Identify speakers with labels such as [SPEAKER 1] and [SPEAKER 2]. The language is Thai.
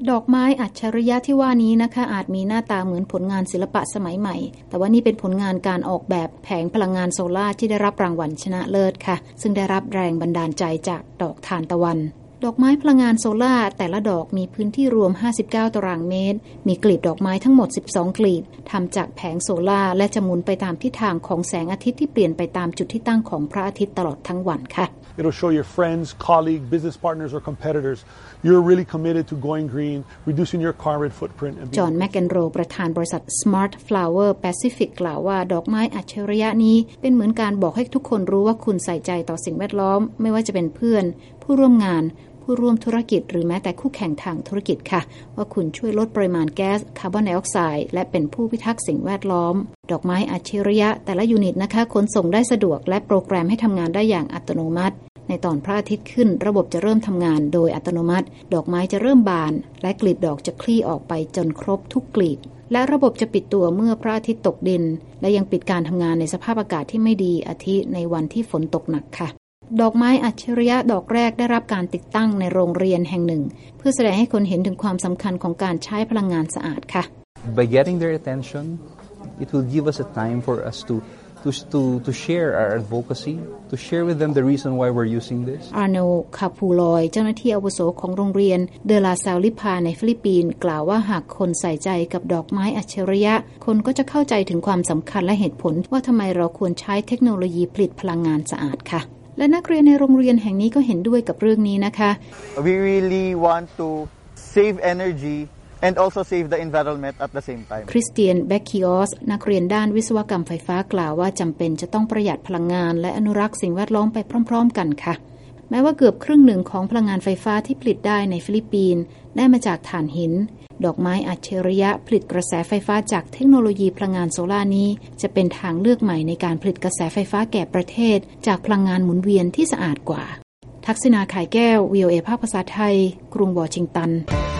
[SPEAKER 1] ดอกไม้อัจฉริยะที่ว่านี้นะคะอาจมีหน้าตาเหมือนผลงานศิลปะสมัยใหม่แต่ว่านี่เป็นผลงานการออกแบบแผงพลังงานโซล่าที่ได้รับรางวัลชนะเลิศค่ะซึ่งได้รับแรงบันดาลใจจากดอกทานตะวันดอกไม้พลังงานโซล่าแต่ละดอกมีพื้นที่รวม59ตารางเมตรมีกลีบดอกไม้ทั้งหมด12กลีบทำจากแผงโซล่าและจะหมุนไปตามทิศทางของแสงอาทิตย์ที่เปลี่ยนไปตามจุดที่ตั้งของพระอาทิตย์ตลอดทั้งวันค่ะ
[SPEAKER 2] It'll show your friends, colleagues, business partners or competitors you're really committed to going green, reducing your carbon footprint.
[SPEAKER 1] จอห์นแมคเคนโรประธานบริษัท Smart Flower Pacific กล่าวว่าดอกไม้อัจฉริยะนี้เป็นเหมือนการบอกให้ทุกคนรู้ว่าคุณใส่ใจต่อสิ่งแวดล้อมไม่ว่าจะเป็นเพื่อนผู้ร่วมงานผู้ร่วมธุรกิจหรือแม้แต่คู่แข่งทางธุรกิจค่ะว่าคุณช่วยลดปริมาณแก๊สคาร์บอนไดออกไซด์และเป็นผู้พิทักษ์สิ่งแวดล้อมดอกไม้อัจฉริยะแต่ละยูนิตนะคะขนส่งได้สะดวกและโปรแกรมให้ทำงานได้อย่างอัตโนมัติในตอนพระอาทิตย์ขึ้นระบบจะเริ่มทำงานโดยอัตโนมัติดอกไม้จะเริ่มบานและกลีบดอกจะคลี่ออกไปจนครบทุกกลีบและระบบจะปิดตัวเมื่อพระอาทิตย์ตกดินและยังปิดการทำงานในสภาพอากาศที่ไม่ดีอาทิในวันที่ฝนตกหนักค่ะดอกไม้อัจฉริยะดอกแรกได้รับการติดตั้งในโรงเรียนแห่งหนึ่งเพื่อแสดงให้คนเห็นถึงความสำคัญของการใช้พลังงานสะอาดค่ะ
[SPEAKER 3] By getting their attention, it will give us a time for us to share our advocacy, to share with them the reason why we're using this.
[SPEAKER 1] อาร์โนคาพูลอยเจ้าหน้าที่อาวุโสของโรงเรียนเดลาซาลิพาในฟิลิปปินส์กล่าวว่าหากคนใส่ใจกับดอกไม้อัจฉริยะคนก็จะเข้าใจถึงความสำคัญและเหตุผลว่าทำไมเราควรใช้เทคโนโลยีผลิตพลังงานสะอาดค่ะและนักเรียนในโรงเรียนแห่งนี้ก็เห็นด้วยกับเรื่องนี้นะคะ
[SPEAKER 4] We really want to save energy and also save the environment at the same time.
[SPEAKER 1] คริสเตียนแบคคิออสนักเรียนด้านวิศวกรรมไฟฟ้ากล่าวว่าจำเป็นจะต้องประหยัดพลังงานและอนุรักษ์สิ่งแวดล้อมไปพร้อมๆกันค่ะแม้ว่าเกือบครึ่งหนึ่งของพลังงานไฟฟ้าที่ผลิตได้ในฟิลิปปินส์ได้มาจากถ่านหินดอกไม้อัจฉริยะผลิตกระแสไฟฟ้าจากเทคโนโลยีพลังงานโซล่านี้จะเป็นทางเลือกใหม่ในการผลิตกระแสไฟฟ้าแก่ประเทศจากพลังงานหมุนเวียนที่สะอาดกว่าทักษิณา ข่ายแก้ว VOA ภาคภาษาไทยกรุงวอชิงตัน